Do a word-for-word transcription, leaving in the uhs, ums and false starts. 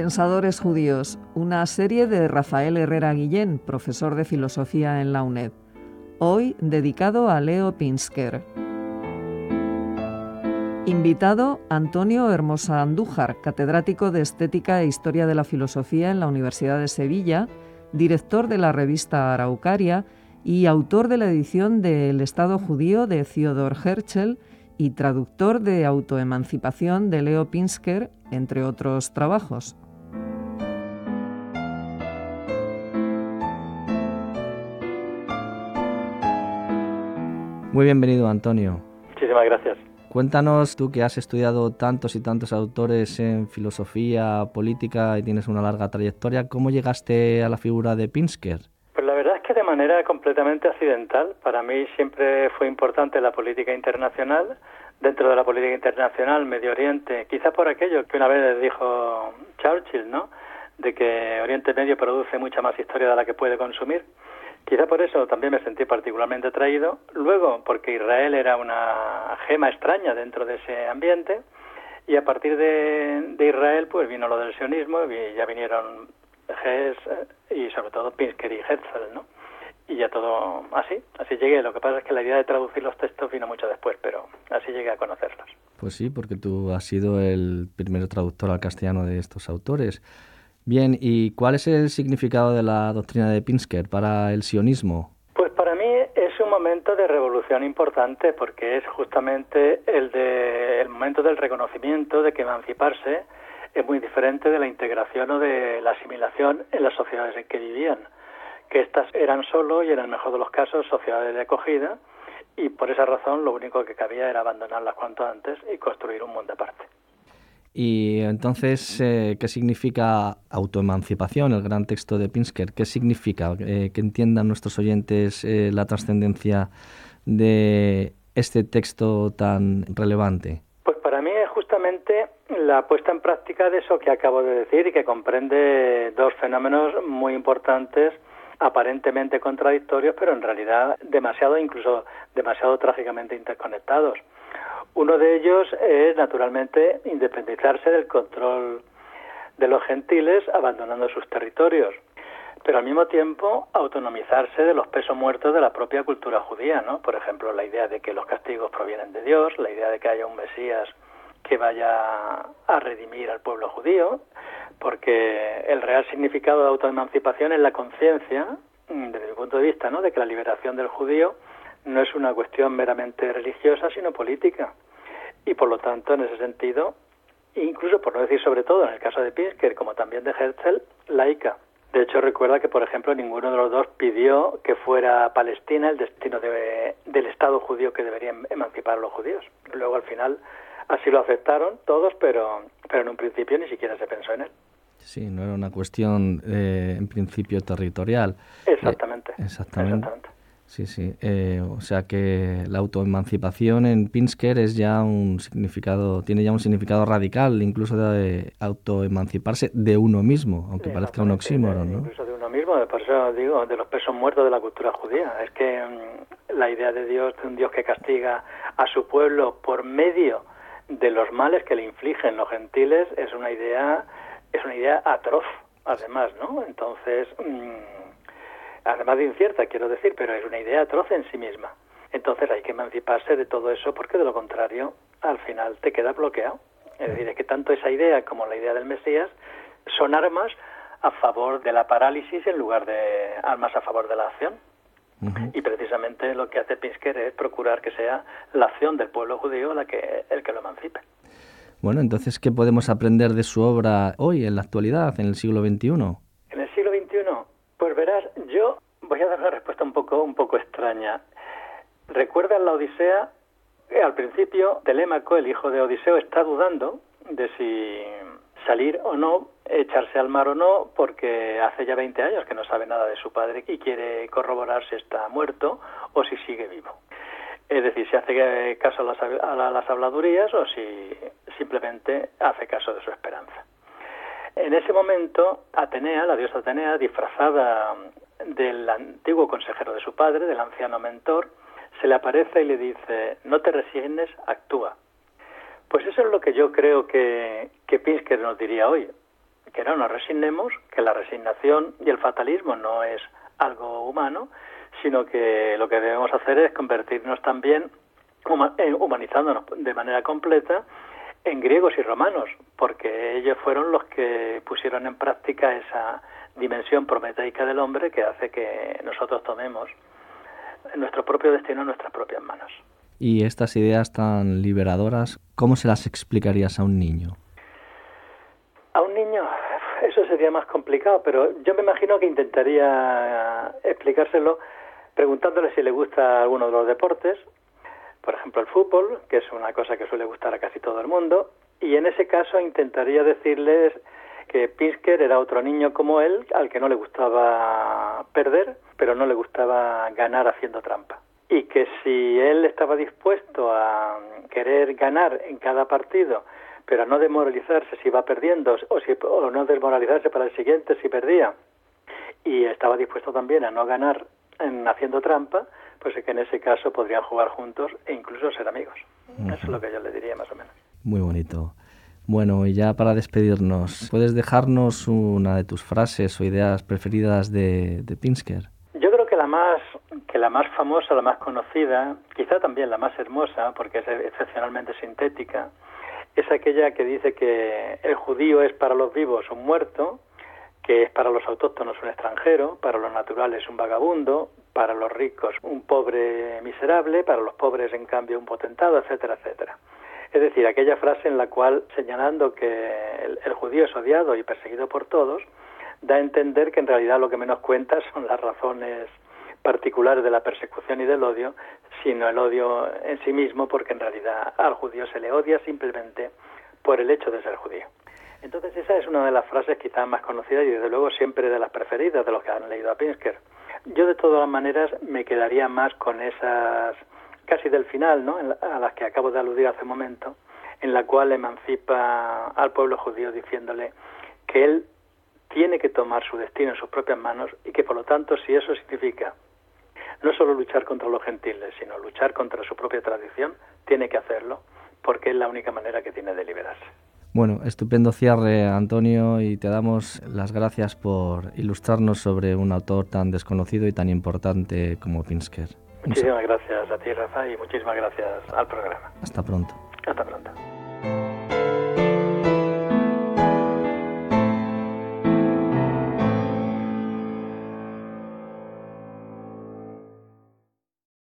Pensadores judíos, una serie de Rafael Herrera Guillén, profesor de filosofía en la UNED. Hoy dedicado a Leo Pinsker. Invitado Antonio Hermosa Andújar, catedrático de Estética e Historia de la Filosofía en la Universidad de Sevilla, director de la revista Araucaria y autor de la edición de El Estado Judío de Theodor Herzl y traductor de Autoemancipación de Leo Pinsker, entre otros trabajos. Muy bienvenido, Antonio. Muchísimas gracias. Cuéntanos, tú que has estudiado tantos y tantos autores en filosofía, política y tienes una larga trayectoria, ¿cómo llegaste a la figura de Pinsker? Pues la verdad es que de manera completamente accidental. Para mí siempre fue importante la política internacional. Dentro de la política internacional, Medio Oriente, quizá por aquello que una vez dijo Churchill, ¿no?, de que Oriente Medio produce mucha más historia de la que puede consumir. Quizá por eso también me sentí particularmente atraído. Luego, porque Israel era una gema extraña dentro de ese ambiente. Y a partir de, de Israel, pues vino lo del sionismo y ya vinieron Hess y sobre todo Pinsker y Herzl, ¿no? Y ya todo así, así llegué. Lo que pasa es que la idea de traducir los textos vino mucho después, pero así llegué a conocerlos. Pues sí, porque tú has sido el primer traductor al castellano de estos autores. Bien, ¿y cuál es el significado de la doctrina de Pinsker para el sionismo? Pues para mí es un momento de revolución importante, porque es justamente el, de, el momento del reconocimiento de que emanciparse es muy diferente de la integración o de la asimilación en las sociedades en que vivían, que estas eran solo y en el mejor de los casos sociedades de acogida, y por esa razón lo único que cabía era abandonarlas cuanto antes y construir un mundo aparte. Y entonces, eh, ¿qué significa autoemancipación, el gran texto de Pinsker? ¿Qué significa? Eh, que entiendan nuestros oyentes eh, la trascendencia de este texto tan relevante. Pues para mí es justamente la puesta en práctica de eso que acabo de decir y que comprende dos fenómenos muy importantes, aparentemente contradictorios, pero en realidad demasiado, incluso demasiado trágicamente interconectados. Uno de ellos es, naturalmente, independizarse del control de los gentiles, abandonando sus territorios, pero al mismo tiempo autonomizarse de los pesos muertos de la propia cultura judía, ¿no? Por ejemplo, la idea de que los castigos provienen de Dios, la idea de que haya un Mesías que vaya a redimir al pueblo judío, porque el real significado de autoemancipación es la conciencia, desde mi punto de vista, ¿no?, de que la liberación del judío no es una cuestión meramente religiosa, sino política. Y por lo tanto, en ese sentido, incluso por no decir sobre todo en el caso de Pinsker, como también de Herzl, laica. De hecho, recuerda que, por ejemplo, ninguno de los dos pidió que fuera Palestina el destino de, del Estado judío que deberían emancipar a los judíos. Luego, al final, así lo aceptaron todos, pero, pero en un principio ni siquiera se pensó en él. Sí, no era una cuestión, eh, en principio, territorial. Exactamente. Eh, exactamente. exactamente. Sí, sí. Eh, o sea que la autoemancipación en Pinsker es ya un significado, tiene ya un significado radical, incluso de autoemanciparse de uno mismo, aunque parezca un oxímoron, ¿no? Incluso de uno mismo, por eso digo, de los pesos muertos de la cultura judía. Es que um, la idea de Dios, de un Dios que castiga a su pueblo por medio de los males que le infligen los gentiles, es una idea, es una idea atroz, además, ¿no? Entonces, um, además de incierta, quiero decir, pero es una idea atroz en sí misma. Entonces hay que emanciparse de todo eso, porque de lo contrario, al final te queda bloqueado. Es decir, es que tanto esa idea como la idea del Mesías son armas a favor de la parálisis en lugar de armas a favor de la acción. Uh-huh. Y precisamente lo que hace Pinsker es procurar que sea la acción del pueblo judío la que, el que lo emancipe. Bueno, entonces, ¿qué podemos aprender de su obra hoy, en la actualidad, en el siglo veintiuno? En el siglo veintiuno, pues verás, yo voy a dar una respuesta un poco, un poco extraña. ¿Recuerdas la Odisea? Al principio, Telémaco, el hijo de Odiseo, está dudando de si salir o no, echarse al mar o no, porque hace ya veinte años que no sabe nada de su padre y quiere corroborar si está muerto o si sigue vivo. Es decir, si hace caso a las, a las habladurías o si simplemente hace caso de su esperanza. En ese momento, Atenea, la diosa Atenea, disfrazada del antiguo consejero de su padre, del anciano mentor, se le aparece y le dice: no te resignes, actúa. Pues eso es lo que yo creo que, que Pinsker nos diría hoy. que no nos resignemos, que la resignación y el fatalismo no es algo humano, sino que lo que debemos hacer es convertirnos también, humanizándonos de manera completa, en griegos y romanos, porque ellos fueron los que pusieron en práctica esa dimensión prometeica del hombre que hace que nosotros tomemos nuestro propio destino en nuestras propias manos. Y estas ideas tan liberadoras, ¿cómo se las explicarías a un niño? A un niño, eso sería más complicado, pero yo me imagino que intentaría explicárselo preguntándole si le gusta alguno de los deportes, por ejemplo el fútbol, que es una cosa que suele gustar a casi todo el mundo, y en ese caso intentaría decirles que Pinsker era otro niño como él, al que no le gustaba perder, pero no le gustaba ganar haciendo trampa. Y que si él estaba dispuesto a querer ganar en cada partido, pero a no desmoralizarse si iba perdiendo, o, si, o no desmoralizarse para el siguiente si perdía, y estaba dispuesto también a no ganar en haciendo trampa, pues es que en ese caso podrían jugar juntos e incluso ser amigos. Uh-huh. Eso es lo que yo le diría más o menos. Muy bonito. Bueno, y ya para despedirnos, ¿puedes dejarnos una de tus frases o ideas preferidas de, de Pinsker? Yo creo que la más que la más famosa, la más conocida, quizá también la más hermosa, porque es excepcionalmente sintética, es aquella que dice que el judío es para los vivos un muerto, que es para los autóctonos un extranjero, para los naturales un vagabundo, para los ricos un pobre miserable, para los pobres en cambio un potentado, etcétera, etcétera. Es decir, aquella frase en la cual, señalando que el, el judío es odiado y perseguido por todos, da a entender que en realidad lo que menos cuenta son las razones particulares de la persecución y del odio, sino el odio en sí mismo, porque en realidad al judío se le odia simplemente por el hecho de ser judío. Entonces esa es una de las frases quizás más conocidas y desde luego siempre de las preferidas de los que han leído a Pinsker. Yo de todas maneras me quedaría más con esas, casi del final, ¿no?, a las que acabo de aludir hace un momento, en la cual emancipa al pueblo judío diciéndole que él tiene que tomar su destino en sus propias manos y que por lo tanto, si eso significa no solo luchar contra los gentiles, sino luchar contra su propia tradición, tiene que hacerlo, porque es la única manera que tiene de liberarse. Bueno, estupendo cierre, Antonio, y te damos las gracias por ilustrarnos sobre un autor tan desconocido y tan importante como Pinsker. Muchísimas gracias a ti, Rafa, y muchísimas gracias al programa. Hasta pronto. Hasta pronto.